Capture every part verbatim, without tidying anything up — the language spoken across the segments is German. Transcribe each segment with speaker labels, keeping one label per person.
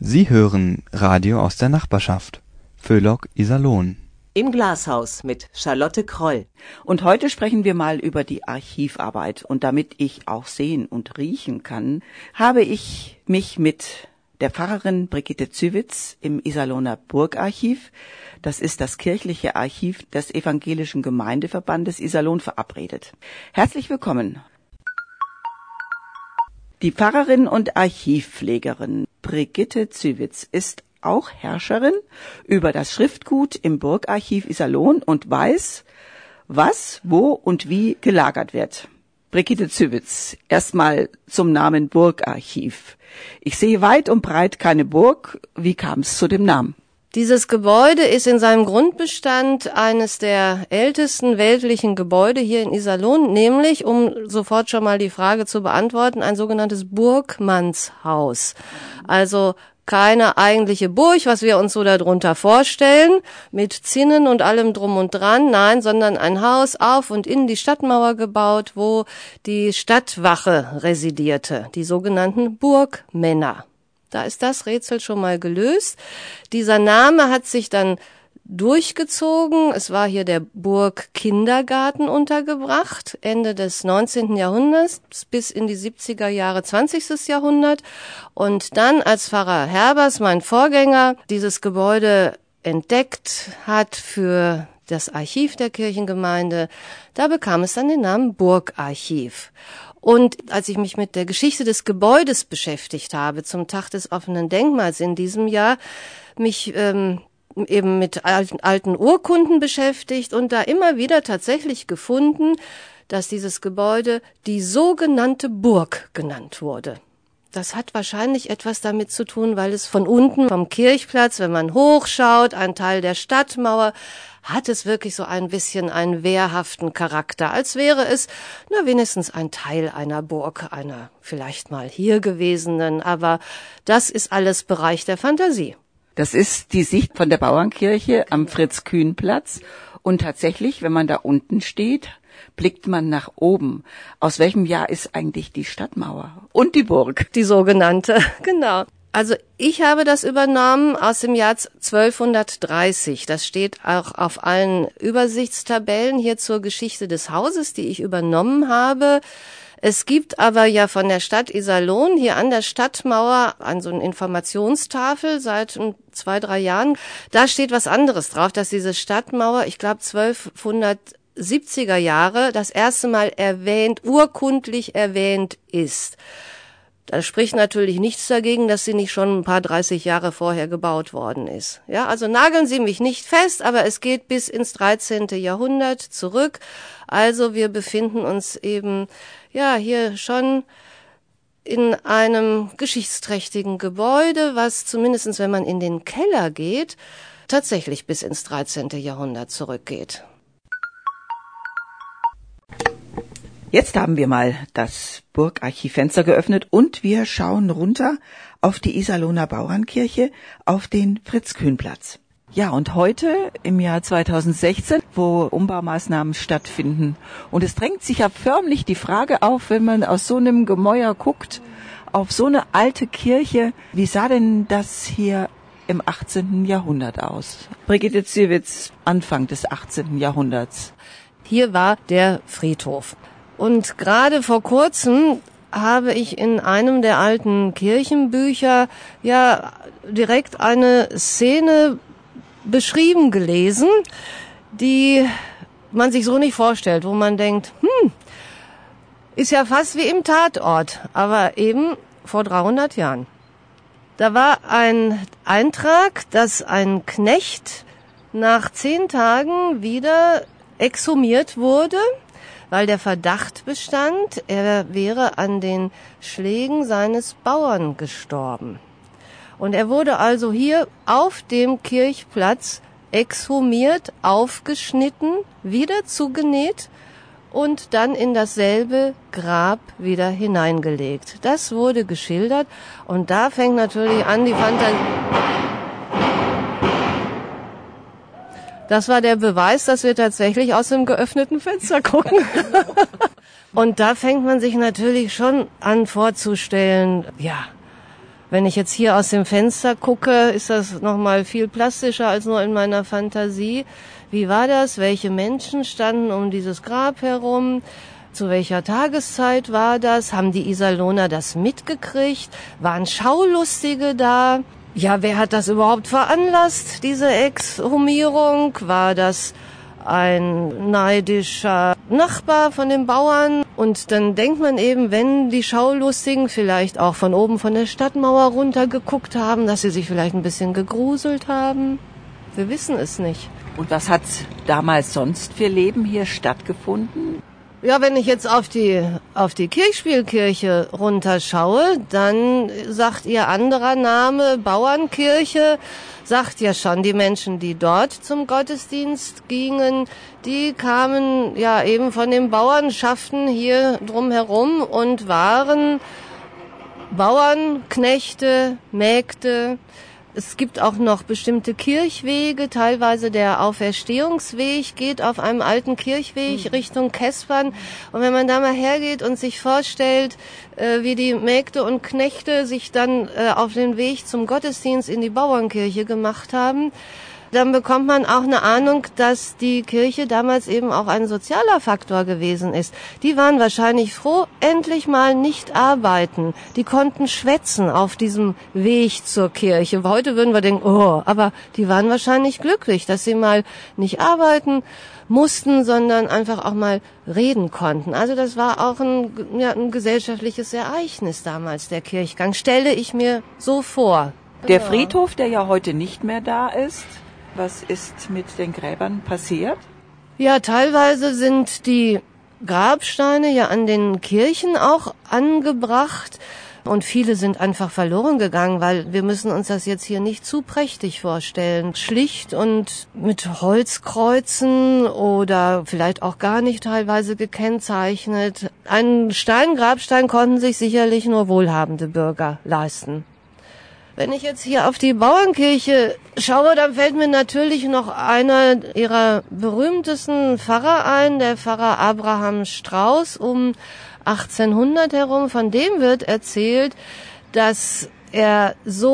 Speaker 1: Sie hören Radio aus der Nachbarschaft. Föhlock Iserlohn.
Speaker 2: Im Glashaus mit Charlotte Kroll.
Speaker 3: Und heute sprechen wir mal über die Archivarbeit. Und damit ich auch sehen und riechen kann, habe ich mich mit der Pfarrerin Brigitte Zywitz im Iserlohner Burgarchiv, das ist das kirchliche Archiv des Evangelischen Gemeindeverbandes Iserlohn, verabredet. Herzlich willkommen. Die Pfarrerin und Archivpflegerin Brigitte Zywitz ist auch Herrscherin über das Schriftgut im Burgarchiv Iserlohn und weiß, was, wo und wie gelagert wird. Brigitte Zywitz, erstmal zum Namen Burgarchiv. Ich sehe weit und breit keine Burg. Wie kam es zu dem Namen?
Speaker 4: Dieses Gebäude ist in seinem Grundbestand eines der ältesten weltlichen Gebäude hier in Iserlohn, nämlich, um sofort schon mal die Frage zu beantworten, ein sogenanntes Burgmannshaus. Also keine eigentliche Burg, was wir uns so darunter vorstellen, mit Zinnen und allem drum und dran, nein, sondern ein Haus auf und in die Stadtmauer gebaut, wo die Stadtwache residierte, die sogenannten Burgmänner. Da ist das Rätsel schon mal gelöst. Dieser Name hat sich dann durchgezogen. Es war hier der Burgkindergarten untergebracht, Ende des neunzehnten Jahrhunderts bis in die siebziger Jahre, zwanzigsten Jahrhundert. Und dann, als Pfarrer Herbers, mein Vorgänger, dieses Gebäude entdeckt hat für das Archiv der Kirchengemeinde, da bekam es dann den Namen Burgarchiv. Und als ich mich mit der Geschichte des Gebäudes beschäftigt habe, zum Tag des offenen Denkmals in diesem Jahr, mich ähm, eben mit alten, alten Urkunden beschäftigt und da immer wieder tatsächlich gefunden, dass dieses Gebäude die sogenannte Burg genannt wurde. Das hat wahrscheinlich etwas damit zu tun, weil es von unten vom Kirchplatz, wenn man hochschaut, ein Teil der Stadtmauer, hat es wirklich so ein bisschen einen wehrhaften Charakter, als wäre es na wenigstens ein Teil einer Burg, einer vielleicht mal hier gewesenen, aber das ist alles Bereich der Fantasie.
Speaker 3: Das ist die Sicht von der Bauernkirche am Fritz-Kühn-Platz und tatsächlich, wenn man da unten steht, blickt man nach oben. Aus welchem Jahr ist eigentlich die Stadtmauer und die Burg?
Speaker 4: Die sogenannte, genau. Also ich habe das übernommen aus dem Jahr zwölfhundertdreißig. Das steht auch auf allen Übersichtstabellen hier zur Geschichte des Hauses, die ich übernommen habe. Es gibt aber ja von der Stadt Iserlohn hier an der Stadtmauer an so eine Informationstafel seit zwei, drei Jahren. Da steht was anderes drauf, dass diese Stadtmauer, ich glaube zwölfhundertsiebziger Jahre, das erste Mal erwähnt, urkundlich erwähnt ist. Da spricht natürlich nichts dagegen, dass sie nicht schon ein paar dreißig Jahre vorher gebaut worden ist. Ja, also nageln Sie mich nicht fest, aber es geht bis ins dreizehnten Jahrhundert zurück. Also wir befinden uns eben, ja, hier schon in einem geschichtsträchtigen Gebäude, was zumindest, wenn man in den Keller geht, tatsächlich bis ins dreizehnten Jahrhundert zurückgeht.
Speaker 3: Jetzt haben wir mal das Burgarchivfenster geöffnet und wir schauen runter auf die Iserlohner Bauernkirche, auf den Fritz-Kühn-Platz. Ja, und heute im Jahr zweitausendsechzehn, wo Umbaumaßnahmen stattfinden. Und es drängt sich ja förmlich die Frage auf, wenn man aus so einem Gemäuer guckt, auf so eine alte Kirche, wie sah denn das hier im achtzehnten Jahrhundert aus? Brigitte Zywitz, Anfang des achtzehnten Jahrhunderts.
Speaker 4: Hier war der Friedhof. Und gerade vor kurzem habe ich in einem der alten Kirchenbücher ja direkt eine Szene beschrieben gelesen, die man sich so nicht vorstellt, wo man denkt, hm, ist ja fast wie im Tatort, aber eben vor dreihundert Jahren. Da war ein Eintrag, dass ein Knecht nach zehn Tagen wieder exhumiert wurde, weil der Verdacht bestand, er wäre an den Schlägen seines Bauern gestorben. Und er wurde also hier auf dem Kirchplatz exhumiert, aufgeschnitten, wieder zugenäht und dann in dasselbe Grab wieder hineingelegt. Das wurde geschildert und da fängt natürlich an die Fantasie. Das war der Beweis, dass wir tatsächlich aus dem geöffneten Fenster gucken. Und da fängt man sich natürlich schon an vorzustellen, ja, Wenn ich jetzt hier aus dem Fenster gucke, ist das nochmal viel plastischer als nur in meiner Fantasie. Wie war das? Welche Menschen standen um dieses Grab herum? Zu welcher Tageszeit war das? Haben die Iserlohner das mitgekriegt? Waren Schaulustige da? Ja, wer hat das überhaupt veranlasst, diese Exhumierung? War das ein neidischer Nachbar von den Bauern? Und dann denkt man eben, wenn die Schaulustigen vielleicht auch von oben von der Stadtmauer runtergeguckt haben, dass sie sich vielleicht ein bisschen gegruselt haben. Wir wissen es nicht.
Speaker 3: Und was hat damals sonst für Leben hier stattgefunden?
Speaker 4: Ja, wenn ich jetzt auf die auf die Kirchspielkirche runterschaue, dann sagt ihr anderer Name Bauernkirche, sagt ja schon, die Menschen, die dort zum Gottesdienst gingen, die kamen ja eben von den Bauernschaften hier drumherum und waren Bauern, Knechte, Mägde. Es gibt auch noch bestimmte Kirchwege, teilweise der Auferstehungsweg geht auf einem alten Kirchweg mhm. Richtung Kespern. Und wenn man da mal hergeht und sich vorstellt, äh, wie die Mägde und Knechte sich dann äh, auf den Weg zum Gottesdienst in die Bauernkirche gemacht haben, dann bekommt man auch eine Ahnung, dass die Kirche damals eben auch ein sozialer Faktor gewesen ist. Die waren wahrscheinlich froh, endlich mal nicht arbeiten. Die konnten schwätzen auf diesem Weg zur Kirche. Heute würden wir denken, oh, aber die waren wahrscheinlich glücklich, dass sie mal nicht arbeiten mussten, sondern einfach auch mal reden konnten. Also das war auch ein, ja, ein gesellschaftliches Ereignis damals, der Kirchgang, stelle ich mir so vor.
Speaker 3: Der
Speaker 4: Ja.
Speaker 3: Friedhof, der ja heute nicht mehr da ist, was ist mit den Gräbern passiert?
Speaker 4: Ja, teilweise sind die Grabsteine ja an den Kirchen auch angebracht und viele sind einfach verloren gegangen, weil wir müssen uns das jetzt hier nicht zu prächtig vorstellen. Schlicht und mit Holzkreuzen oder vielleicht auch gar nicht teilweise gekennzeichnet. Einen Steingrabstein konnten sich sicherlich nur wohlhabende Bürger leisten. Wenn ich jetzt hier auf die Bauernkirche schaue, dann fällt mir natürlich noch einer ihrer berühmtesten Pfarrer ein, der Pfarrer Abraham Strauß um achtzehnhundert herum. Von dem wird erzählt, dass er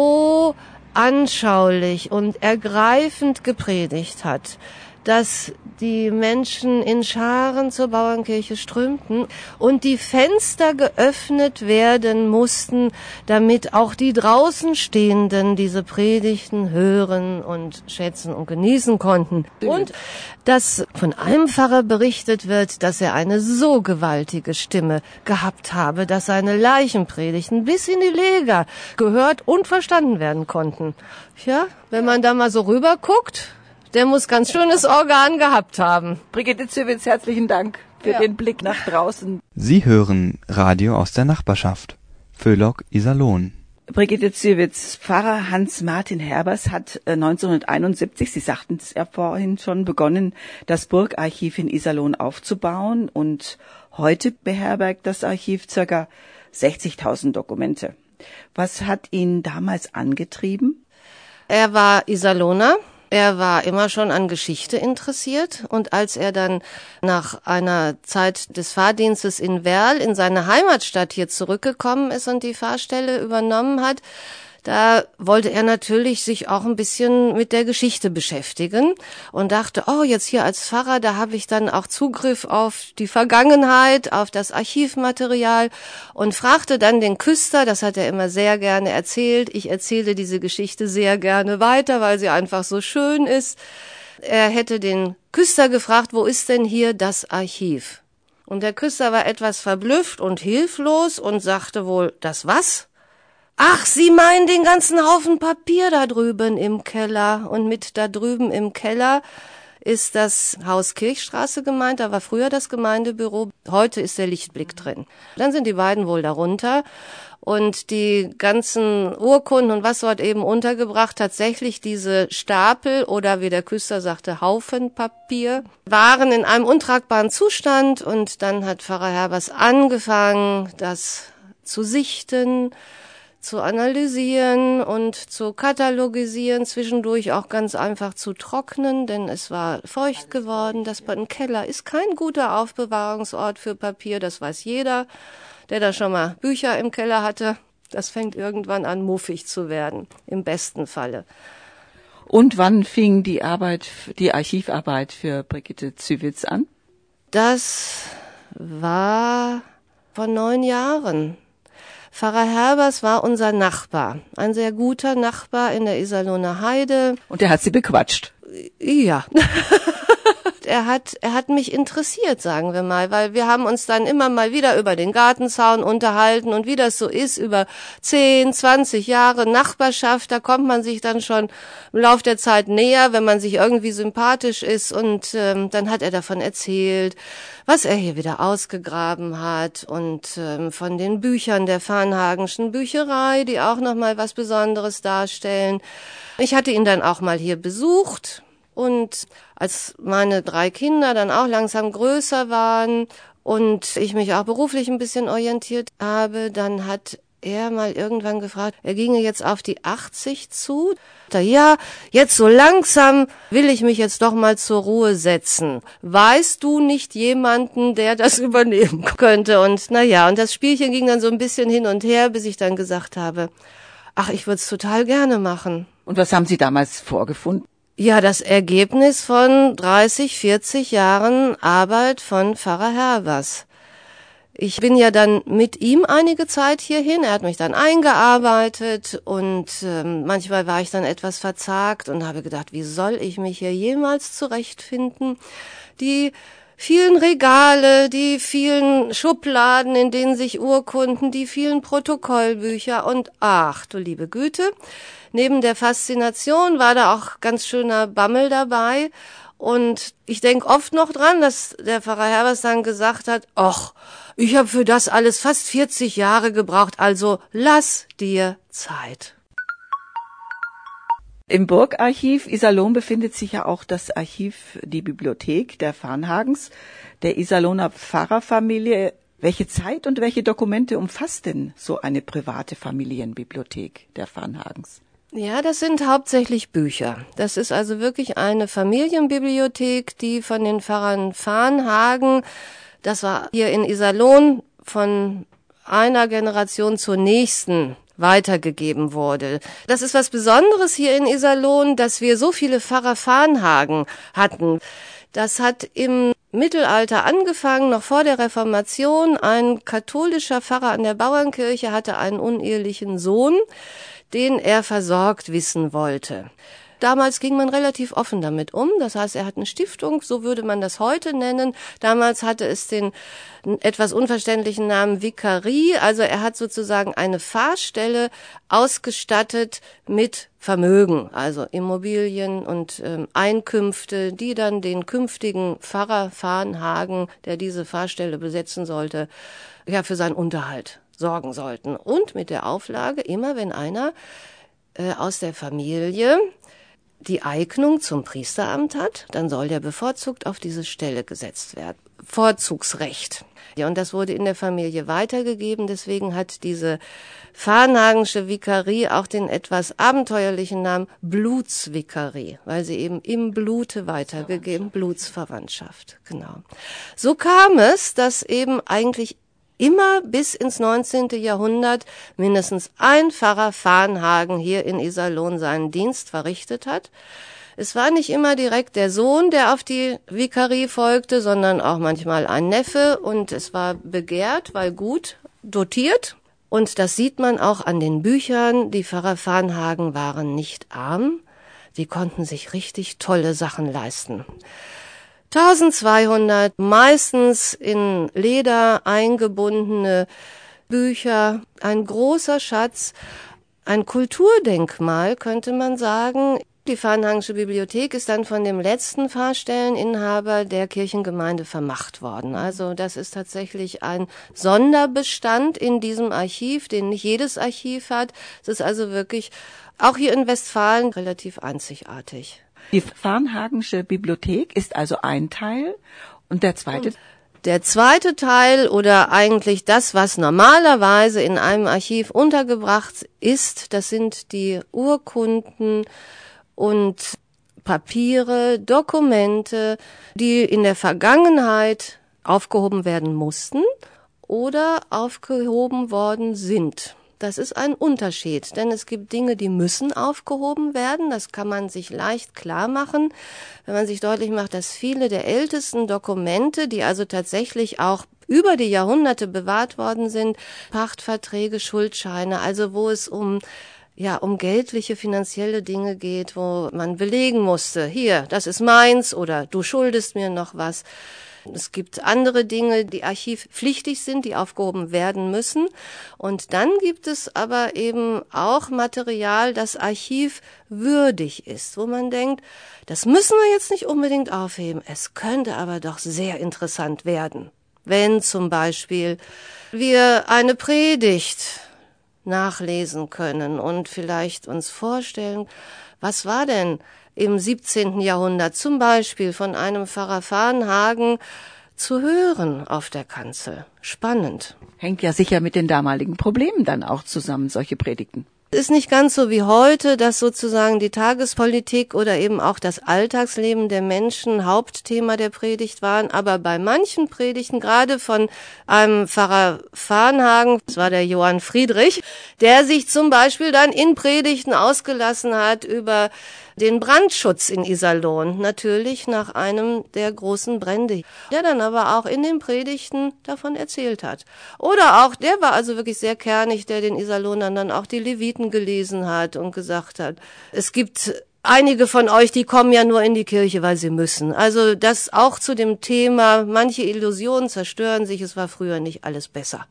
Speaker 4: so anschaulich und ergreifend gepredigt hat, dass die Menschen in Scharen zur Bauernkirche strömten und die Fenster geöffnet werden mussten, damit auch die draußen Stehenden diese Predigten hören und schätzen und genießen konnten. Und dass von einem Pfarrer berichtet wird, dass er eine so gewaltige Stimme gehabt habe, dass seine Leichenpredigten bis in die Lega gehört und verstanden werden konnten. Ja, wenn man da mal so rüber guckt, der muss ganz schönes Organ gehabt haben.
Speaker 3: Brigitte Zywitz, herzlichen Dank für
Speaker 4: Ja.
Speaker 3: den Blick nach draußen.
Speaker 1: Sie hören Radio aus der Nachbarschaft. Föhlock, Iserlohn.
Speaker 3: Brigitte Zywitz, Pfarrer Hans-Martin Herbers hat neunzehnhunderteinundsiebzig, Sie sagten es ja vorhin schon, begonnen, das Burgarchiv in Iserlohn aufzubauen und heute beherbergt das Archiv ca. sechzigtausend Dokumente. Was hat ihn damals angetrieben?
Speaker 4: Er war Iserlohner. Er war immer schon an Geschichte interessiert und als er dann nach einer Zeit des Fahrdienstes in Werl in seine Heimatstadt hier zurückgekommen ist und die Fahrstelle übernommen hat, da wollte er natürlich sich auch ein bisschen mit der Geschichte beschäftigen und dachte, oh, jetzt hier als Pfarrer, da habe ich dann auch Zugriff auf die Vergangenheit, auf das Archivmaterial und fragte dann den Küster, das hat er immer sehr gerne erzählt, ich erzähle diese Geschichte sehr gerne weiter, weil sie einfach so schön ist. Er hätte den Küster gefragt, wo ist denn hier das Archiv? Und der Küster war etwas verblüfft und hilflos und sagte wohl, das was? Ach, Sie meinen den ganzen Haufen Papier da drüben im Keller. Und mit da drüben im Keller ist das Haus Kirchstraße gemeint. Da war früher das Gemeindebüro. Heute ist der Lichtblick drin. Dann sind die beiden wohl darunter. Und die ganzen Urkunden und was dort eben untergebracht, tatsächlich diese Stapel oder wie der Küster sagte, Haufen Papier, waren in einem untragbaren Zustand. Und dann hat Pfarrer Herbers angefangen, das zu sichten, zu analysieren und zu katalogisieren, zwischendurch auch ganz einfach zu trocknen, denn es war feucht geworden. Das ein Keller ist kein guter Aufbewahrungsort für Papier, das weiß jeder, der da schon mal Bücher im Keller hatte. Das fängt irgendwann an, muffig zu werden, im besten Falle.
Speaker 3: Und wann fing die Arbeit, die Archivarbeit für Brigitte Zywitz an?
Speaker 4: Das war vor neun Jahren. Pfarrer Herbers war unser Nachbar, ein sehr guter Nachbar in der Iserlohner Heide.
Speaker 3: Und der hat Sie bequatscht?
Speaker 4: Ja. Er hat, er hat mich interessiert, sagen wir mal, weil wir haben uns dann immer mal wieder über den Gartenzaun unterhalten und wie das so ist, über zehn, zwanzig Jahre Nachbarschaft, da kommt man sich dann schon im Lauf der Zeit näher, wenn man sich irgendwie sympathisch ist, und ähm, dann hat er davon erzählt, was er hier wieder ausgegraben hat und ähm, von den Büchern der Varnhagenschen Bücherei, die auch nochmal was Besonderes darstellen. Ich hatte ihn dann auch mal hier besucht. Und als meine drei Kinder dann auch langsam größer waren und ich mich auch beruflich ein bisschen orientiert habe, dann hat er mal irgendwann gefragt, er ginge jetzt auf die achtzig zu. Ja, jetzt so langsam will ich mich jetzt doch mal zur Ruhe setzen. Weißt du nicht jemanden, der das übernehmen könnte? Und na ja, und das Spielchen ging dann so ein bisschen hin und her, bis ich dann gesagt habe, ach, ich würde es total gerne machen.
Speaker 3: Und was haben Sie damals vorgefunden?
Speaker 4: Ja, das Ergebnis von dreißig, vierzig Jahren Arbeit von Pfarrer Herbers. Ich bin ja dann mit ihm einige Zeit hierhin, er hat mich dann eingearbeitet und ähm, manchmal war ich dann etwas verzagt und habe gedacht, wie soll ich mich hier jemals zurechtfinden? Die vielen Regale, die vielen Schubladen, in denen sich Urkunden, die vielen Protokollbücher und ach, du liebe Güte. Neben der Faszination war da auch ganz schöner Bammel dabei. Und ich denke oft noch dran, dass der Pfarrer Herbers dann gesagt hat, ach, ich habe für das alles fast vierzig Jahre gebraucht, also lass dir Zeit.
Speaker 3: Im Burgarchiv Iserlohn befindet sich ja auch das Archiv, die Bibliothek der Varnhagens, der Iserlohner Pfarrerfamilie. Welche Zeit und welche Dokumente umfasst denn so eine private Familienbibliothek der Varnhagens?
Speaker 4: Ja, das sind hauptsächlich Bücher. Das ist also wirklich eine Familienbibliothek, die von den Pfarrern Varnhagen, das war hier in Iserlohn, von einer Generation zur nächsten weitergegeben wurde. Das ist was Besonderes hier in Iserlohn, dass wir so viele Pfarrer Varnhagen hatten. Das hat im Mittelalter angefangen, noch vor der Reformation. Ein katholischer Pfarrer an der Bauernkirche hatte einen unehelichen Sohn, den er versorgt wissen wollte. Damals ging man relativ offen damit um, das heißt, er hat eine Stiftung, so würde man das heute nennen. Damals hatte es den etwas unverständlichen Namen Vikarie, also er hat sozusagen eine Pfarrstelle ausgestattet mit Vermögen, also Immobilien und ähm, Einkünfte, die dann den künftigen Pfarrer Varnhagen, der diese Pfarrstelle besetzen sollte, ja, für seinen Unterhalt sorgen sollten. Und mit der Auflage, immer wenn einer äh, aus der Familie die Eignung zum Priesteramt hat, dann soll der bevorzugt auf diese Stelle gesetzt werden. Vorzugsrecht. Ja, und das wurde in der Familie weitergegeben, deswegen hat diese Varnhagensche Vikarie auch den etwas abenteuerlichen Namen Blutsvikarie, weil sie eben im Blute weitergegeben, Blutsverwandtschaft, genau. So kam es, dass eben eigentlich immer bis ins neunzehnte Jahrhundert mindestens ein Pfarrer Varnhagen hier in Iserlohn seinen Dienst verrichtet hat. Es war nicht immer direkt der Sohn, der auf die Vikarie folgte, sondern auch manchmal ein Neffe, und es war begehrt, weil gut dotiert. Und das sieht man auch an den Büchern. Die Pfarrer Varnhagen waren nicht arm, die konnten sich richtig tolle Sachen leisten. eintausendzweihundert meistens in Leder eingebundene Bücher, ein großer Schatz, ein Kulturdenkmal, könnte man sagen. Die Varnhagensche Bibliothek ist dann von dem letzten Pfarrstelleninhaber der Kirchengemeinde vermacht worden. Also das ist tatsächlich ein Sonderbestand in diesem Archiv, den nicht jedes Archiv hat. Es ist also wirklich auch hier in Westfalen relativ einzigartig.
Speaker 3: Die Varnhagensche Bibliothek ist also ein Teil und der zweite?
Speaker 4: Der zweite Teil oder eigentlich das, was normalerweise in einem Archiv untergebracht ist, das sind die Urkunden und Papiere, Dokumente, die in der Vergangenheit aufgehoben werden mussten oder aufgehoben worden sind. Das ist ein Unterschied, denn es gibt Dinge, die müssen aufgehoben werden. Das kann man sich leicht klar machen, wenn man sich deutlich macht, dass viele der ältesten Dokumente, die also tatsächlich auch über die Jahrhunderte bewahrt worden sind, Pachtverträge, Schuldscheine, also wo es um ja, um geldliche, finanzielle Dinge geht, wo man belegen musste, hier, das ist meins oder du schuldest mir noch was. Es gibt andere Dinge, die archivpflichtig sind, die aufgehoben werden müssen. Und dann gibt es aber eben auch Material, das archivwürdig ist, wo man denkt, das müssen wir jetzt nicht unbedingt aufheben. Es könnte aber doch sehr interessant werden, wenn zum Beispiel wir eine Predigt nachlesen können und vielleicht uns vorstellen, was war denn im siebzehnten Jahrhundert zum Beispiel von einem Pfarrer Varnhagen zu hören auf der Kanzel. Spannend.
Speaker 3: Hängt ja sicher mit den damaligen Problemen dann auch zusammen, solche Predigten.
Speaker 4: Es ist nicht ganz so wie heute, dass sozusagen die Tagespolitik oder eben auch das Alltagsleben der Menschen Hauptthema der Predigt waren, aber bei manchen Predigten, gerade von einem Pfarrer Varnhagen, das war der Johann Friedrich, der sich zum Beispiel dann in Predigten ausgelassen hat über den Brandschutz in Iserlohn, natürlich nach einem der großen Brände, der dann aber auch in den Predigten davon erzählt hat. Oder auch, der war also wirklich sehr kernig, der den Iserlohnern dann auch die Leviten gelesen hat und gesagt hat, es gibt einige von euch, die kommen ja nur in die Kirche, weil sie müssen. Also das auch zu dem Thema, manche Illusionen zerstören sich, es war früher nicht alles besser.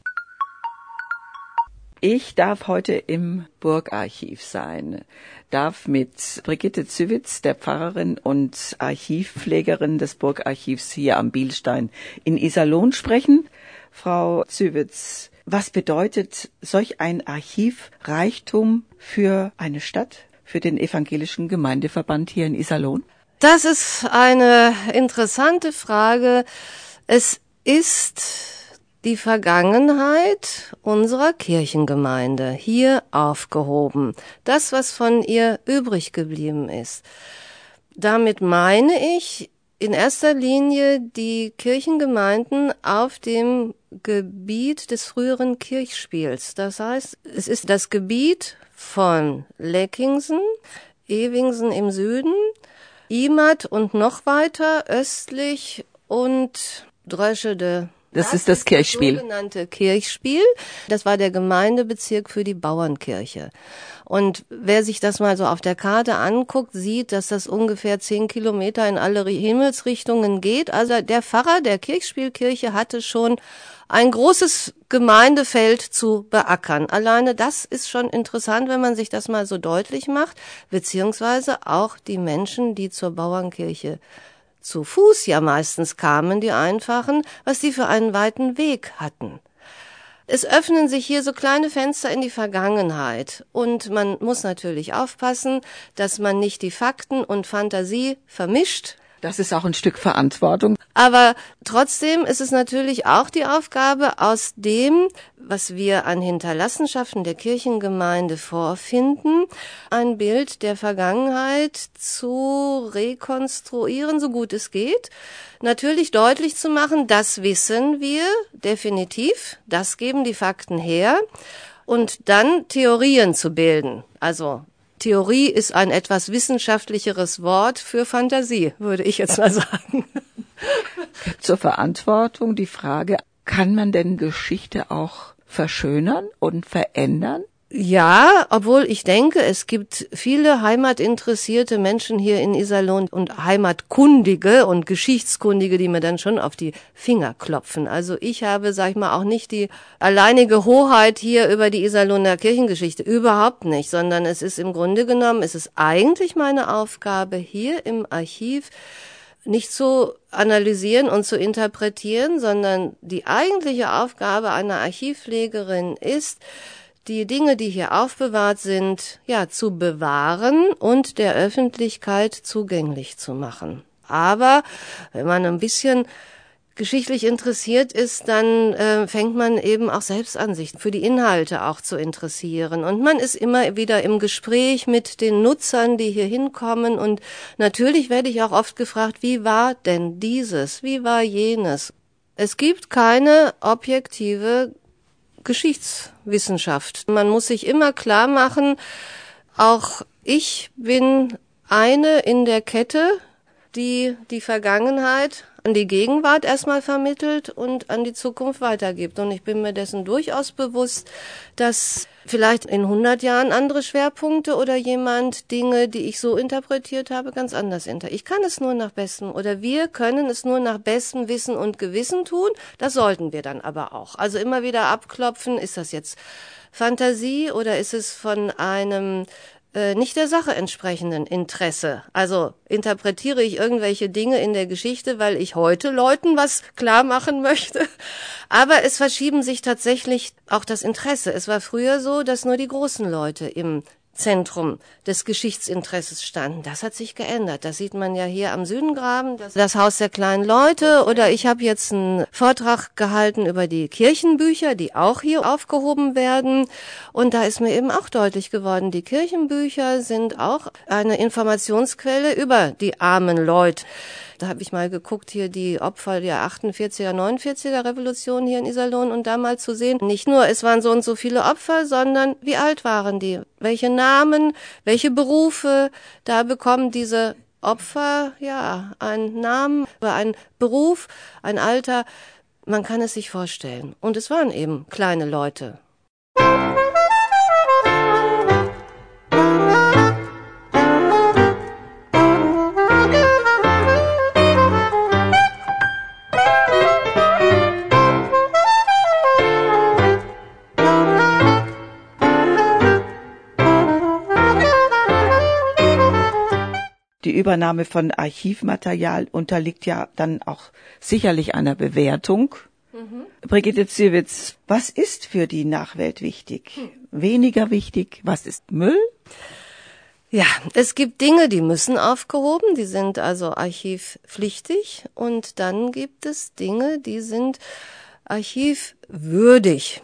Speaker 3: Ich darf heute im Burgarchiv sein, darf mit Brigitte Zywitz, der Pfarrerin und Archivpflegerin des Burgarchivs hier am Bielstein in Iserlohn sprechen. Frau Zywitz, was bedeutet solch ein Archivreichtum für eine Stadt, für den evangelischen Gemeindeverband hier in Iserlohn?
Speaker 4: Das ist eine interessante Frage. Es ist die Vergangenheit unserer Kirchengemeinde hier aufgehoben. Das, was von ihr übrig geblieben ist. Damit meine ich in erster Linie die Kirchengemeinden auf dem Gebiet des früheren Kirchspiels. Das heißt, es ist das Gebiet von Leckingsen, Ewingsen im Süden, Imert und noch weiter östlich und Dröschede.
Speaker 3: Das, das ist das Kirchspiel.
Speaker 4: Das sogenannte Kirchspiel. Das war der Gemeindebezirk für die Bauernkirche. Und wer sich das mal so auf der Karte anguckt, sieht, dass das ungefähr zehn Kilometer in alle Himmelsrichtungen geht. Also der Pfarrer der Kirchspielkirche hatte schon ein großes Gemeindefeld zu beackern. Alleine das ist schon interessant, wenn man sich das mal so deutlich macht, beziehungsweise auch die Menschen, die zur Bauernkirche zu Fuß ja meistens kamen, die Einfachen, was die für einen weiten Weg hatten. Es öffnen sich hier so kleine Fenster in die Vergangenheit und man muss natürlich aufpassen, dass man nicht die Fakten und Fantasie vermischt.
Speaker 3: Das ist auch ein Stück Verantwortung.
Speaker 4: Aber trotzdem ist es natürlich auch die Aufgabe, aus dem, was wir an Hinterlassenschaften der Kirchengemeinde vorfinden, ein Bild der Vergangenheit zu rekonstruieren, so gut es geht. Natürlich deutlich zu machen, das wissen wir definitiv, das geben die Fakten her. Und dann Theorien zu bilden, also Theorie ist ein etwas wissenschaftlicheres Wort für Fantasie, würde ich jetzt mal sagen.
Speaker 3: Zur Verantwortung die Frage, kann man denn Geschichte auch verschönern und verändern?
Speaker 4: Ja, obwohl ich denke, es gibt viele heimatinteressierte Menschen hier in Iserlohn und Heimatkundige und Geschichtskundige, die mir dann schon auf die Finger klopfen. Also ich habe, sag ich mal, auch nicht die alleinige Hoheit hier über die Iserlohner Kirchengeschichte. Überhaupt nicht, sondern es ist im Grunde genommen, es ist eigentlich meine Aufgabe hier im Archiv, nicht zu analysieren und zu interpretieren, sondern die eigentliche Aufgabe einer Archivpflegerin ist, die Dinge, die hier aufbewahrt sind, ja, zu bewahren und der Öffentlichkeit zugänglich zu machen. Aber wenn man ein bisschen geschichtlich interessiert ist, dann äh, fängt man eben auch selbst an, sich für die Inhalte auch zu interessieren. Und man ist immer wieder im Gespräch mit den Nutzern, die hier hinkommen. Und natürlich werde ich auch oft gefragt, wie war denn dieses, wie war jenes? Es gibt keine objektive Geschichtswissenschaft. Man muss sich immer klar machen, auch ich bin eine in der Kette, die die Vergangenheit an die Gegenwart erstmal vermittelt und an die Zukunft weitergibt. Und ich bin mir dessen durchaus bewusst, dass vielleicht in hundert Jahren andere Schwerpunkte oder jemand Dinge, die ich so interpretiert habe, ganz anders inter. Ich kann es nur nach bestem, oder wir können es nur nach bestem Wissen und Gewissen tun. Das sollten wir dann aber auch. Also immer wieder abklopfen, ist das jetzt Fantasie oder ist es von einem äh, nicht der Sache entsprechenden Interesse? Also interpretiere ich irgendwelche Dinge in der Geschichte, weil ich heute Leuten was klar machen möchte? Aber es verschieben sich tatsächlich auch das Interesse. Es war früher so, dass nur die großen Leute im Zentrum des Geschichtsinteresses standen. Das hat sich geändert. Das sieht man ja hier am Südengraben, das, das Haus der kleinen Leute. Oder ich habe jetzt einen Vortrag gehalten über die Kirchenbücher, die auch hier aufgehoben werden. Und da ist mir eben auch deutlich geworden, die Kirchenbücher sind auch eine Informationsquelle über die armen Leute. Da habe ich mal geguckt, hier die Opfer der achtundvierziger, neunundvierziger Revolution hier in Iserlohn und da mal zu sehen, nicht nur es waren so und so viele Opfer, sondern wie alt waren die? Welche Namen, welche Berufe? Da bekommen diese Opfer ja einen Namen, einen Beruf, ein Alter. Man kann es sich vorstellen. Und es waren eben kleine Leute.
Speaker 3: Die Übernahme von Archivmaterial unterliegt ja dann auch sicherlich einer Bewertung. Mhm. Brigitte Ziewitz, was ist für die Nachwelt wichtig? Hm. Weniger wichtig? Was ist Müll?
Speaker 4: Ja, es gibt Dinge, die müssen aufgehoben, die sind also archivpflichtig. Und dann gibt es Dinge, die sind archivwürdig.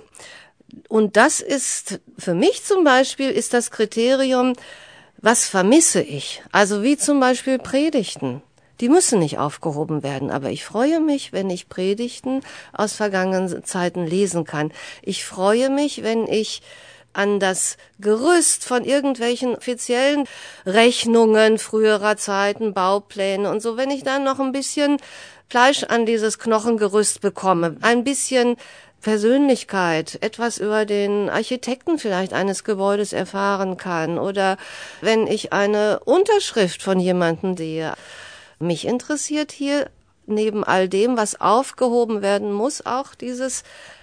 Speaker 4: Und das ist, für mich zum Beispiel, ist das Kriterium, was vermisse ich? Also wie zum Beispiel Predigten. Die müssen nicht aufgehoben werden, aber ich freue mich, wenn ich Predigten aus vergangenen Zeiten lesen kann. Ich freue mich, wenn ich an das Gerüst von irgendwelchen offiziellen Rechnungen früherer Zeiten, Baupläne und so, wenn ich dann noch ein bisschen Fleisch an dieses Knochengerüst bekomme, ein bisschen Persönlichkeit, etwas über den Architekten vielleicht eines Gebäudes erfahren kann oder wenn ich eine Unterschrift von jemandem sehe. Mich interessiert hier neben all dem, was aufgehoben werden muss, auch dieses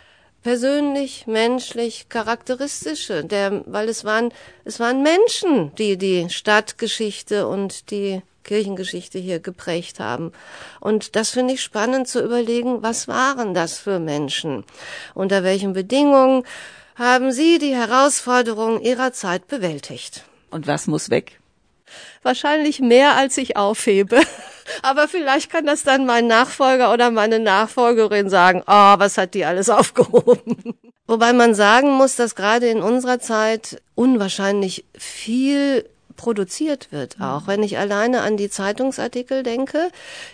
Speaker 4: persönlich, menschlich, charakteristische, der, weil es waren, es waren Menschen, die die Stadtgeschichte und die Kirchengeschichte hier geprägt haben. Und das finde ich spannend zu überlegen, was waren das für Menschen? Unter welchen Bedingungen haben sie die Herausforderungen ihrer Zeit bewältigt?
Speaker 3: Und was muss weg?
Speaker 4: Wahrscheinlich mehr, als ich aufhebe. Aber vielleicht kann das dann mein Nachfolger oder meine Nachfolgerin sagen, oh, was hat die alles aufgehoben? Wobei man sagen muss, dass gerade in unserer Zeit unwahrscheinlich viel produziert wird auch. Wenn ich alleine an die Zeitungsartikel denke,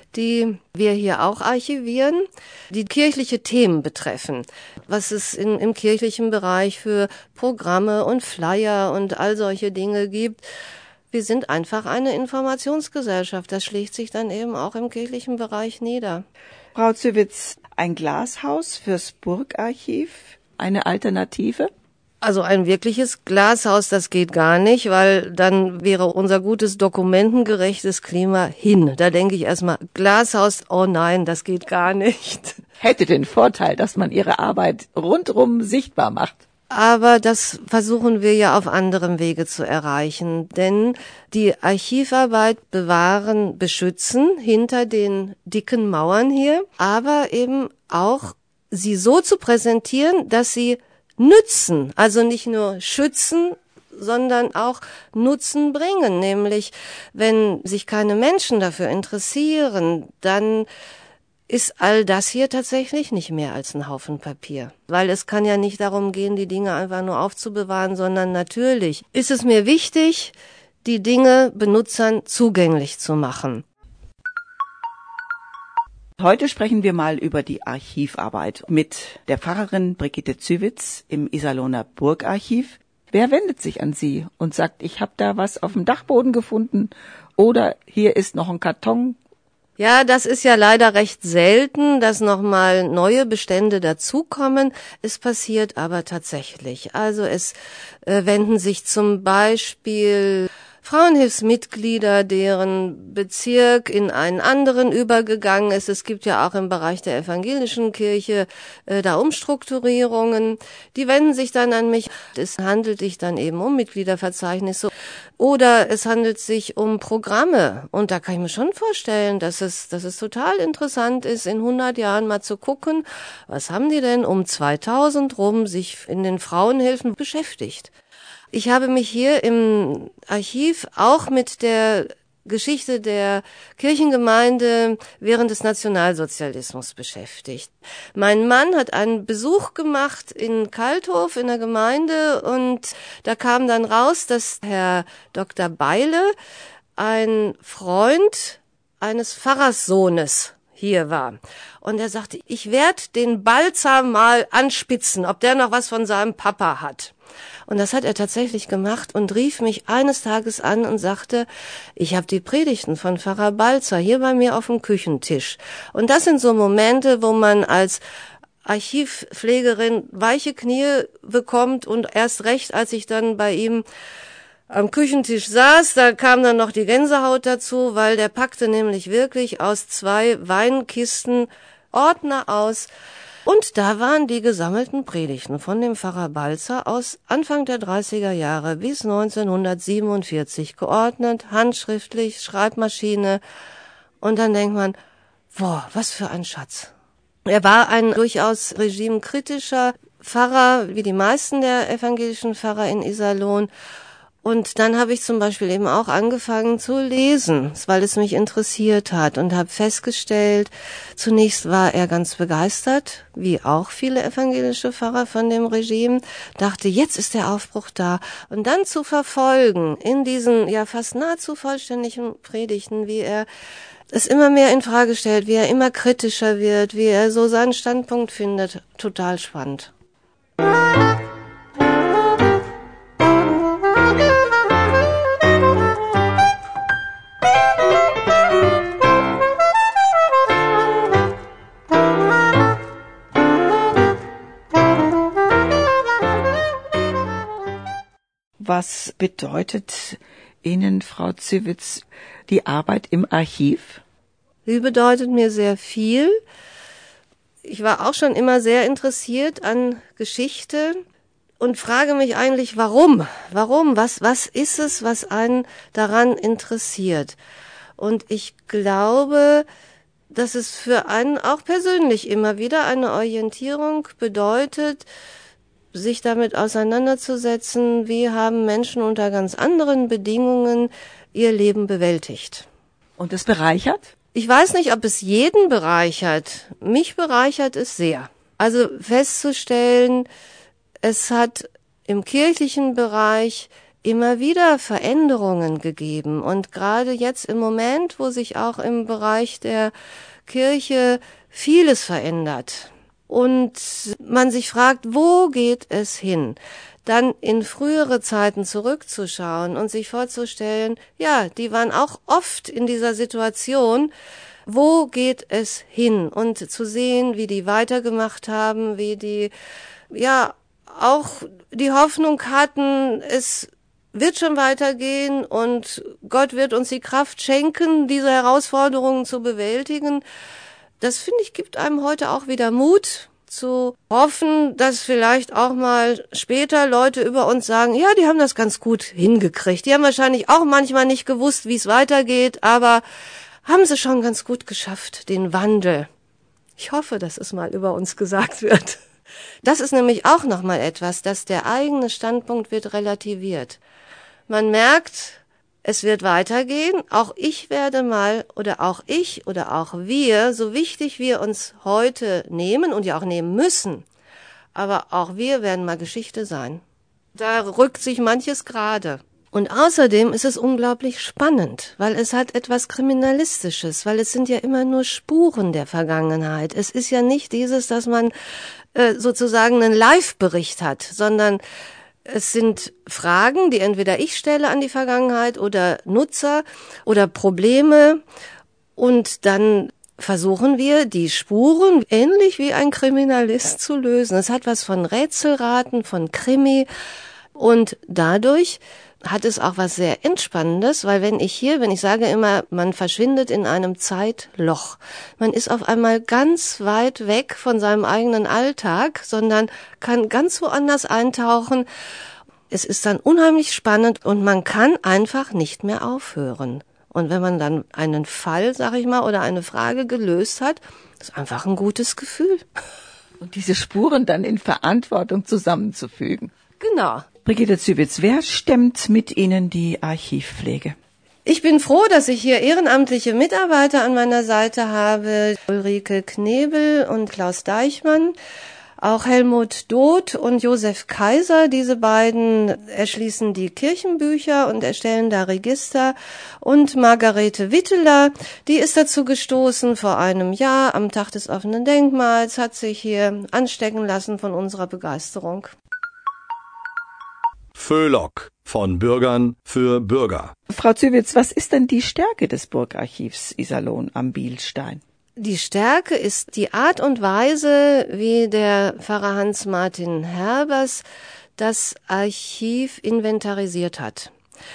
Speaker 4: die wir hier auch archivieren, die kirchliche Themen betreffen, was es in, im kirchlichen Bereich für Programme und Flyer und all solche Dinge gibt. Wir sind einfach eine Informationsgesellschaft. Das schlägt sich dann eben auch im kirchlichen Bereich nieder.
Speaker 3: Frau Ziewitz, ein Glashaus fürs Burgarchiv, eine Alternative?
Speaker 4: Also ein wirkliches Glashaus, das geht gar nicht, weil dann wäre unser gutes dokumentengerechtes Klima hin. Da denke ich erstmal, Glashaus, oh nein, das geht gar nicht.
Speaker 3: Hätte den Vorteil, dass man ihre Arbeit rundrum sichtbar macht.
Speaker 4: Aber das versuchen wir ja auf anderem Wege zu erreichen, denn die Archivarbeit bewahren, beschützen hinter den dicken Mauern hier, aber eben auch sie so zu präsentieren, dass sie nützen, also nicht nur schützen, sondern auch Nutzen bringen, nämlich wenn sich keine Menschen dafür interessieren, dann ist all das hier tatsächlich nicht mehr als ein Haufen Papier. Weil es kann ja nicht darum gehen, die Dinge einfach nur aufzubewahren, sondern natürlich ist es mir wichtig, die Dinge Benutzern zugänglich zu machen.
Speaker 3: Heute sprechen wir mal über die Archivarbeit mit der Pfarrerin Brigitte Zywitz im Iserlohner Burgarchiv. Wer wendet sich an Sie und sagt, ich habe da was auf dem Dachboden gefunden oder hier ist noch ein Karton?
Speaker 4: Ja, das ist ja leider recht selten, dass nochmal neue Bestände dazukommen. Es passiert aber tatsächlich. Also es äh, wenden sich zum Beispiel Frauenhilfsmitglieder, deren Bezirk in einen anderen übergegangen ist. Es gibt ja auch im Bereich der evangelischen Kirche äh, da Umstrukturierungen. Die wenden sich dann an mich. Es handelt sich dann eben um Mitgliederverzeichnisse oder es handelt sich um Programme. Und da kann ich mir schon vorstellen, dass es, dass es total interessant ist, in hundert Jahren mal zu gucken, was haben die denn um zweitausend rum sich in den Frauenhilfen beschäftigt. Ich habe mich hier im Archiv auch mit der Geschichte der Kirchengemeinde während des Nationalsozialismus beschäftigt. Mein Mann hat einen Besuch gemacht in Kalthof in der Gemeinde und da kam dann raus, dass Herr Doktor Beile ein Freund eines Pfarrerssohnes hier war. Und er sagte, ich werde den Balzer mal anspitzen, ob der noch was von seinem Papa hat. Und das hat er tatsächlich gemacht und rief mich eines Tages an und sagte, ich habe die Predigten von Pfarrer Balzer hier bei mir auf dem Küchentisch. Und das sind so Momente, wo man als Archivpflegerin weiche Knie bekommt und erst recht, als ich dann bei ihm am Küchentisch saß, da kam dann noch die Gänsehaut dazu, weil der packte nämlich wirklich aus zwei Weinkisten Ordner aus. Und da waren die gesammelten Predigten von dem Pfarrer Balzer aus Anfang der dreißiger Jahre bis neunzehnhundertsiebenundvierzig geordnet, handschriftlich, Schreibmaschine. Und dann denkt man, boah, was für ein Schatz. Er war ein durchaus regimekritischer Pfarrer, wie die meisten der evangelischen Pfarrer in Iserlohn. Und dann habe ich zum Beispiel eben auch angefangen zu lesen, weil es mich interessiert hat und habe festgestellt, zunächst war er ganz begeistert, wie auch viele evangelische Pfarrer von dem Regime, dachte, jetzt ist der Aufbruch da. Und dann zu verfolgen in diesen ja fast nahezu vollständigen Predigten, wie er es immer mehr in Frage stellt, wie er immer kritischer wird, wie er so seinen Standpunkt findet, total spannend.
Speaker 3: Was bedeutet Ihnen, Frau Zywitz, die Arbeit im Archiv?
Speaker 4: Sie bedeutet mir sehr viel. Ich war auch schon immer sehr interessiert an Geschichte und frage mich eigentlich, warum? Warum? Was, was ist es, was einen daran interessiert? Und ich glaube, dass es für einen auch persönlich immer wieder eine Orientierung bedeutet, sich damit auseinanderzusetzen, wie haben Menschen unter ganz anderen Bedingungen ihr Leben bewältigt.
Speaker 3: Und es bereichert?
Speaker 4: Ich weiß nicht, ob es jeden bereichert. Mich bereichert es sehr. Also festzustellen, es hat im kirchlichen Bereich immer wieder Veränderungen gegeben. Und gerade jetzt im Moment, wo sich auch im Bereich der Kirche vieles verändert, und man sich fragt, wo geht es hin? Dann in frühere Zeiten zurückzuschauen und sich vorzustellen, ja, die waren auch oft in dieser Situation, wo geht es hin? Und zu sehen, wie die weitergemacht haben, wie die, ja, auch die Hoffnung hatten, es wird schon weitergehen und Gott wird uns die Kraft schenken, diese Herausforderungen zu bewältigen. Das, finde ich, gibt einem heute auch wieder Mut, zu hoffen, dass vielleicht auch mal später Leute über uns sagen, ja, die haben das ganz gut hingekriegt. Die haben wahrscheinlich auch manchmal nicht gewusst, wie es weitergeht, aber haben sie schon ganz gut geschafft, den Wandel. Ich hoffe, dass es mal über uns gesagt wird. Das ist nämlich auch nochmal etwas, dass der eigene Standpunkt wird relativiert. Man merkt, es wird weitergehen, auch ich werde mal oder auch ich oder auch wir, so wichtig wir uns heute nehmen und ja auch nehmen müssen, aber auch wir werden mal Geschichte sein. Da rückt sich manches gerade. Und außerdem ist es unglaublich spannend, weil es hat etwas Kriminalistisches, weil es sind ja immer nur Spuren der Vergangenheit. Es ist ja nicht dieses, dass man äh, sozusagen einen Live-Bericht hat, sondern es sind Fragen, die entweder ich stelle an die Vergangenheit oder Nutzer oder Probleme, und dann versuchen wir, die Spuren ähnlich wie ein Kriminalist zu lösen. Es hat was von Rätselraten, von Krimi, und dadurch hat es auch was sehr Entspannendes, weil wenn ich hier, wenn ich sage immer, man verschwindet in einem Zeitloch, man ist auf einmal ganz weit weg von seinem eigenen Alltag, sondern kann ganz woanders eintauchen. Es ist dann unheimlich spannend und man kann einfach nicht mehr aufhören. Und wenn man dann einen Fall, sag ich mal, oder eine Frage gelöst hat, ist einfach ein gutes Gefühl.
Speaker 3: Und diese Spuren dann in Verantwortung zusammenzufügen.
Speaker 4: Genau.
Speaker 3: Brigitte Zywitz, wer stemmt mit Ihnen die Archivpflege?
Speaker 4: Ich bin froh, dass ich hier ehrenamtliche Mitarbeiter an meiner Seite habe. Ulrike Knebel und Klaus Deichmann. Auch Helmut Doth und Josef Kaiser, diese beiden erschließen die Kirchenbücher und erstellen da Register. Und Margarete Witteler, die ist dazu gestoßen vor einem Jahr am Tag des offenen Denkmals, hat sich hier anstecken lassen von unserer Begeisterung.
Speaker 5: Föhlock, von Bürgern für Bürger.
Speaker 3: Frau Zywitz, was ist denn die Stärke des Burgarchivs Iserlohn am Bielstein?
Speaker 4: Die Stärke ist die Art und Weise, wie der Pfarrer Hans-Martin Herbers das Archiv inventarisiert hat.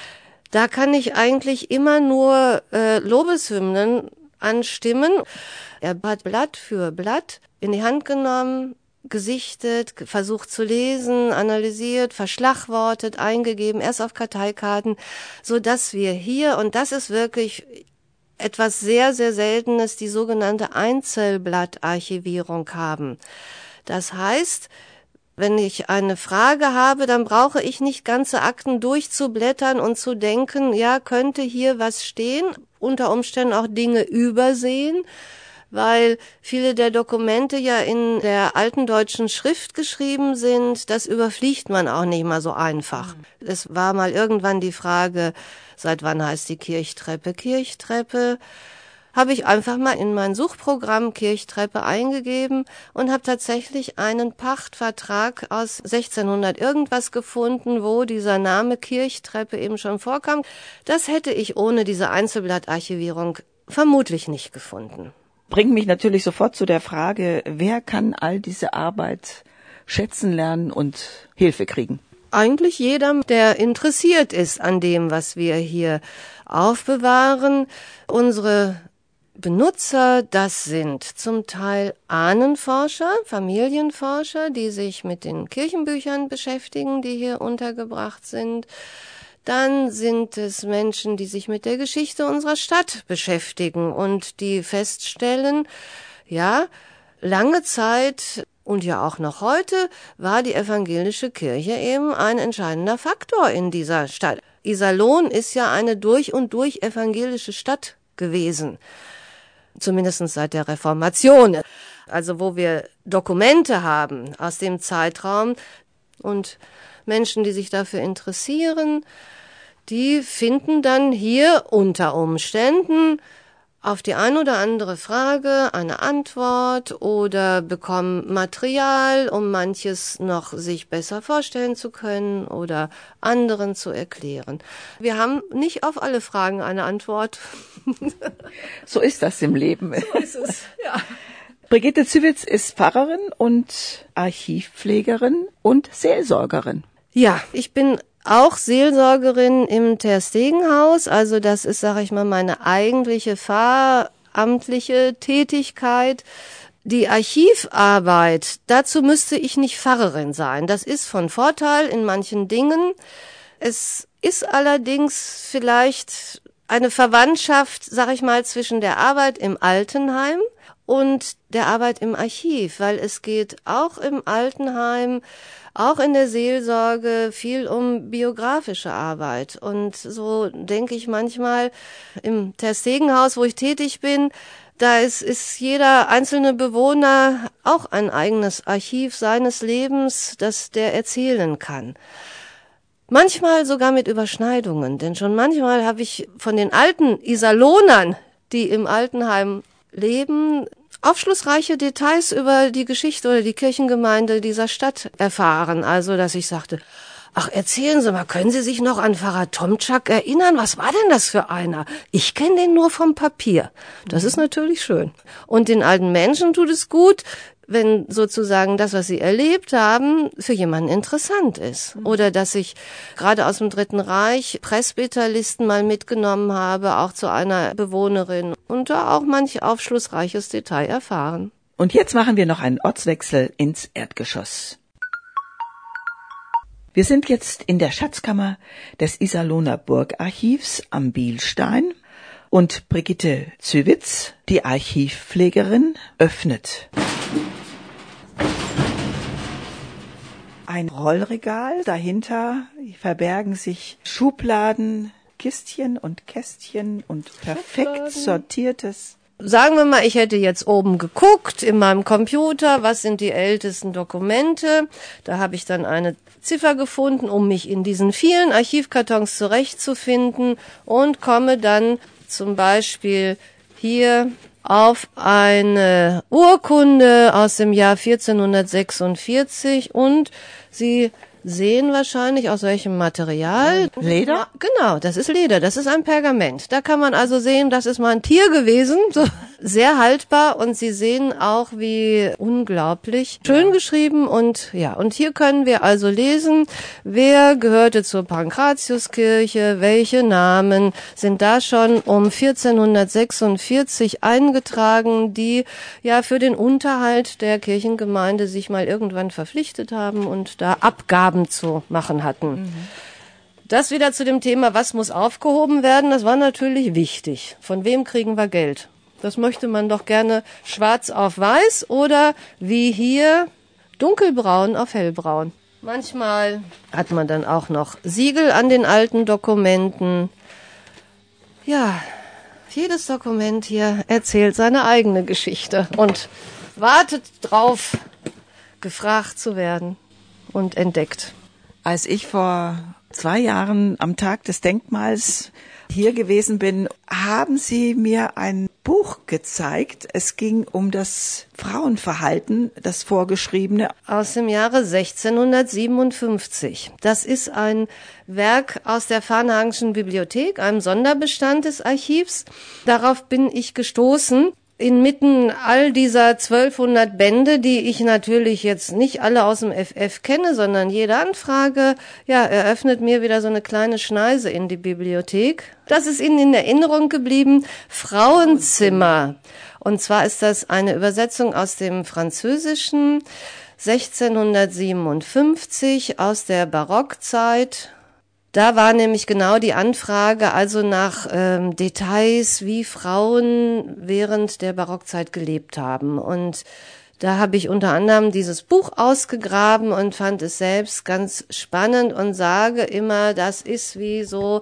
Speaker 4: Da kann ich eigentlich immer nur äh, Lobeshymnen anstimmen. Er hat Blatt für Blatt in die Hand genommen, gesichtet, versucht zu lesen, analysiert, verschlagwortet, eingegeben, erst auf Karteikarten, so dass wir hier, und das ist wirklich etwas sehr, sehr Seltenes, die sogenannte Einzelblattarchivierung haben. Das heißt, wenn ich eine Frage habe, dann brauche ich nicht ganze Akten durchzublättern und zu denken, ja, könnte hier was stehen, unter Umständen auch Dinge übersehen, weil viele der Dokumente ja in der alten deutschen Schrift geschrieben sind. Das überfliegt man auch nicht mal so einfach. Es war mal irgendwann die Frage, seit wann heißt die Kirchtreppe Kirchtreppe? Habe ich einfach mal in mein Suchprogramm Kirchtreppe eingegeben und habe tatsächlich einen Pachtvertrag aus sechzehnhundert irgendwas gefunden, wo dieser Name Kirchtreppe eben schon vorkam. Das hätte ich ohne diese Einzelblattarchivierung vermutlich nicht gefunden.
Speaker 3: Bringt mich natürlich sofort zu der Frage, wer kann all diese Arbeit schätzen lernen und Hilfe kriegen?
Speaker 4: Eigentlich jeder, der interessiert ist an dem, was wir hier aufbewahren. Unsere Benutzer, das sind zum Teil Ahnenforscher, Familienforscher, die sich mit den Kirchenbüchern beschäftigen, die hier untergebracht sind. Dann sind es Menschen, die sich mit der Geschichte unserer Stadt beschäftigen und die feststellen, ja, lange Zeit und ja auch noch heute war die evangelische Kirche eben ein entscheidender Faktor in dieser Stadt. Iserlohn ist ja eine durch und durch evangelische Stadt gewesen, zumindest seit der Reformation. Also wo wir Dokumente haben aus dem Zeitraum und Menschen, die sich dafür interessieren, die finden dann hier unter Umständen auf die ein oder andere Frage eine Antwort oder bekommen Material, um manches noch sich besser vorstellen zu können oder anderen zu erklären. Wir haben nicht auf alle Fragen eine Antwort.
Speaker 3: So ist das im Leben.
Speaker 4: So ist es, ja.
Speaker 3: Brigitte Zywitz ist Pfarrerin und Archivpflegerin und Seelsorgerin.
Speaker 4: Ja, ich bin auch Seelsorgerin im Terstegenhaus, also das ist, sage ich mal, meine eigentliche pfarramtliche Tätigkeit. Die Archivarbeit, dazu müsste ich nicht Pfarrerin sein. Das ist von Vorteil in manchen Dingen. Es ist allerdings vielleicht eine Verwandtschaft, sage ich mal, zwischen der Arbeit im Altenheim und der Arbeit im Archiv, weil es geht auch im Altenheim, auch in der Seelsorge viel um biografische Arbeit. Und so denke ich manchmal im Terstegenhaus, wo ich tätig bin, da ist, ist jeder einzelne Bewohner auch ein eigenes Archiv seines Lebens, das der erzählen kann. Manchmal sogar mit Überschneidungen, denn schon manchmal habe ich von den alten Iserlohnern, die im Altenheim leben, aufschlussreiche Details über die Geschichte oder die Kirchengemeinde dieser Stadt erfahren. Also, dass ich sagte, ach, erzählen Sie mal, können Sie sich noch an Pfarrer Tomczak erinnern? Was war denn das für einer? Ich kenne den nur vom Papier. Das ist natürlich schön. Und den alten Menschen tut es gut, wenn sozusagen das, was sie erlebt haben, für jemanden interessant ist. Oder dass ich gerade aus dem Dritten Reich Presbyterlisten mal mitgenommen habe, auch zu einer Bewohnerin, und da auch manch aufschlussreiches Detail erfahren.
Speaker 3: Und jetzt machen wir noch einen Ortswechsel ins Erdgeschoss. Wir sind jetzt in der Schatzkammer des Iserlohner Burgarchivs am Bielstein und Brigitte Zywitz, die Archivpflegerin, öffnet ein Rollregal. Dahinter verbergen sich Schubladen, Kistchen und Kästchen und perfekt sortiertes.
Speaker 4: Sagen wir mal, ich hätte jetzt oben geguckt in meinem Computer, was sind die ältesten Dokumente. Da habe ich dann eine Ziffer gefunden, um mich in diesen vielen Archivkartons zurechtzufinden, und komme dann zum Beispiel hier auf eine Urkunde aus dem Jahr vierzehnhundertsechsundvierzig, und Sie sehen wahrscheinlich, aus welchem Material.
Speaker 3: Leder?
Speaker 4: Ja, genau, das ist Leder, das ist ein Pergament. Da kann man also sehen, das ist mal ein Tier gewesen, so sehr haltbar, und Sie sehen auch, wie unglaublich schön geschrieben. Und ja, und hier können wir also lesen, wer gehörte zur Pankratiuskirche, welche Namen sind da schon um vierzehnhundertsechsundvierzig eingetragen, die ja für den Unterhalt der Kirchengemeinde sich mal irgendwann verpflichtet haben und da Abgaben zu machen hatten. Mhm. Das wieder zu dem Thema, was muss aufgehoben werden, das war natürlich wichtig. Von wem kriegen wir Geld? Das möchte man doch gerne schwarz auf weiß oder wie hier dunkelbraun auf hellbraun. Manchmal hat man dann auch noch Siegel an den alten Dokumenten. Ja, jedes Dokument hier erzählt seine eigene Geschichte und wartet drauf, gefragt zu werden und entdeckt.
Speaker 3: Als ich vor zwei Jahren am Tag des Denkmals hier gewesen bin, haben Sie mir ein Buch gezeigt. Es ging um das Frauenverhalten, das vorgeschriebene.
Speaker 4: Aus dem Jahre sechzehnhundertsiebenundfünfzig. Das ist ein Werk aus der Varnhagenschen Bibliothek, einem Sonderbestand des Archivs. Darauf bin ich gestoßen. Inmitten all dieser zwölfhundert Bände, die ich natürlich jetzt nicht alle aus dem F F kenne, sondern jede Anfrage, ja, eröffnet mir wieder so eine kleine Schneise in die Bibliothek. Das ist Ihnen in Erinnerung geblieben, Frauenzimmer. Und zwar ist das eine Übersetzung aus dem Französischen, sechzehnhundertsiebenundfünfzig, aus der Barockzeit. Da war nämlich genau die Anfrage, also nach ähm, Details, wie Frauen während der Barockzeit gelebt haben. Und da habe ich unter anderem dieses Buch ausgegraben und fand es selbst ganz spannend und sage immer, das ist wie so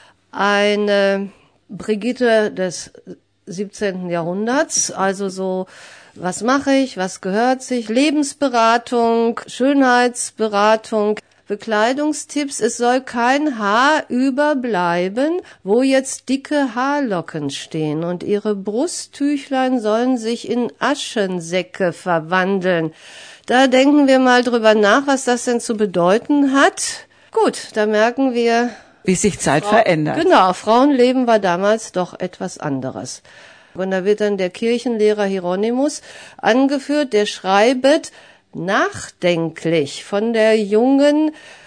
Speaker 4: eine Brigitte des siebzehnten Jahrhunderts, also so, was mache ich, was gehört sich, Lebensberatung, Schönheitsberatung, Bekleidungstipps, es soll kein Haar überbleiben, wo jetzt dicke Haarlocken stehen, und ihre Brusttüchlein sollen sich in Aschensäcke verwandeln. Da denken wir mal drüber nach, was das denn zu bedeuten hat. Gut, da merken wir,
Speaker 3: wie sich Zeit
Speaker 4: Frau,
Speaker 3: verändert.
Speaker 4: Genau, Frauenleben war damals doch etwas anderes. Und da wird dann der Kirchenlehrer Hieronymus angeführt, der schreibt nachdenklich von der jungen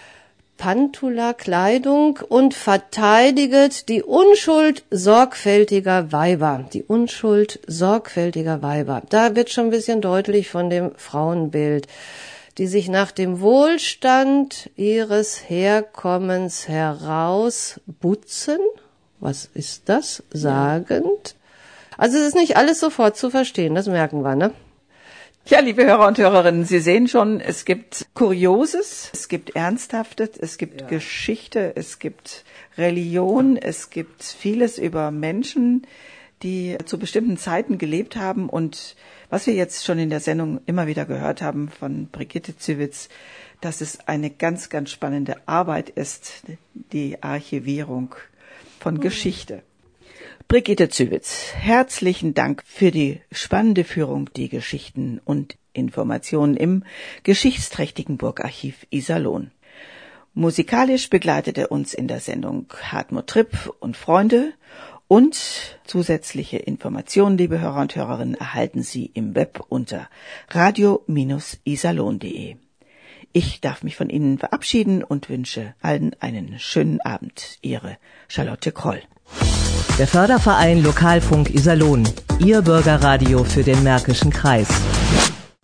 Speaker 4: Pantula-Kleidung und verteidiget die Unschuld sorgfältiger Weiber. Die Unschuld sorgfältiger Weiber. Da wird schon ein bisschen deutlich von dem Frauenbild, die sich nach dem Wohlstand ihres Herkommens herausbutzen. Was ist das? Sagend. Also es ist nicht alles sofort zu verstehen, das merken wir, ne?
Speaker 3: Ja, liebe Hörer und Hörerinnen, Sie sehen schon, es gibt Kurioses, es gibt Ernsthaftes, es gibt ja. Geschichte, es gibt Religion, es gibt vieles über Menschen, die zu bestimmten Zeiten gelebt haben. Und was wir jetzt schon in der Sendung immer wieder gehört haben von Brigitte Zywitz, dass es eine ganz, ganz spannende Arbeit ist, die Archivierung von Geschichte. Brigitte Zywitz, herzlichen Dank für die spannende Führung, die Geschichten und Informationen im geschichtsträchtigen Burgarchiv Iserlohn. Musikalisch begleitete uns in der Sendung Hartmut Tripp und Freunde, und zusätzliche Informationen, liebe Hörer und Hörerinnen, erhalten Sie im Web unter radio Bindestrich iserlohn punkt de. Ich darf mich von Ihnen verabschieden und wünsche allen einen schönen Abend. Ihre Charlotte Kroll.
Speaker 6: Der Förderverein Lokalfunk Iserlohn, Ihr Bürgerradio für den Märkischen Kreis.